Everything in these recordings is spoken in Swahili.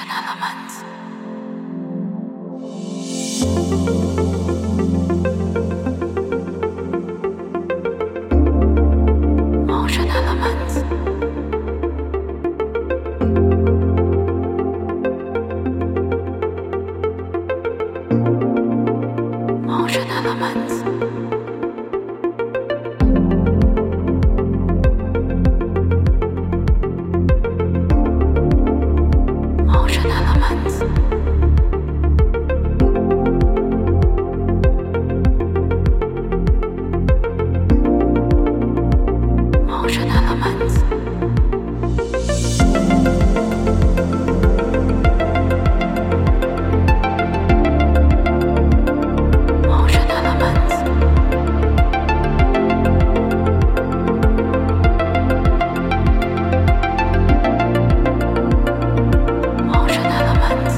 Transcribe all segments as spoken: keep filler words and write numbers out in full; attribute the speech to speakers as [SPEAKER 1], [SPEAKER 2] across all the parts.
[SPEAKER 1] Elements. Motion Elements. Motion Elements. Motion Elements. Motion Elements. Motion Elements. Motion Elements.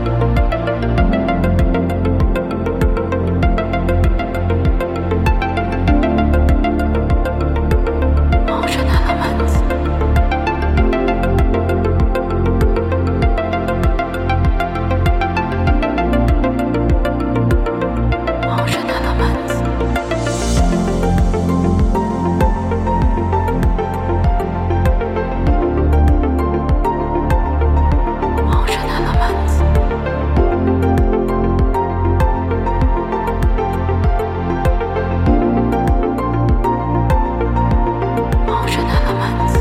[SPEAKER 1] Motion Elements. Motion Elements. Motion Elements. Motion Elements.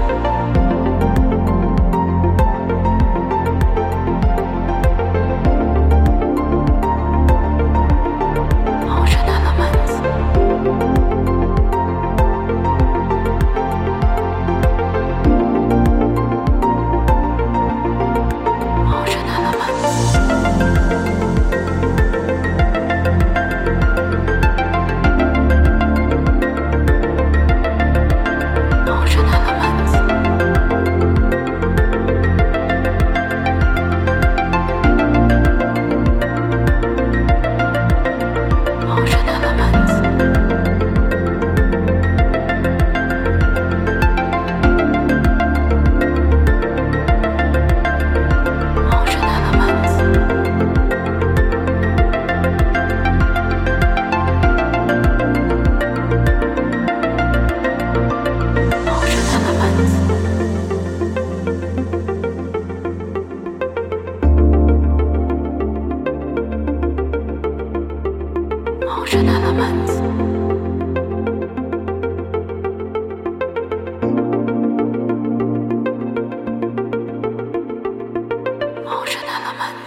[SPEAKER 1] Motion Elements. Motion Elements. Motion Elements. Motion Elements. Motion Elements. Motion Elements. Motion Elements. Motion Elements.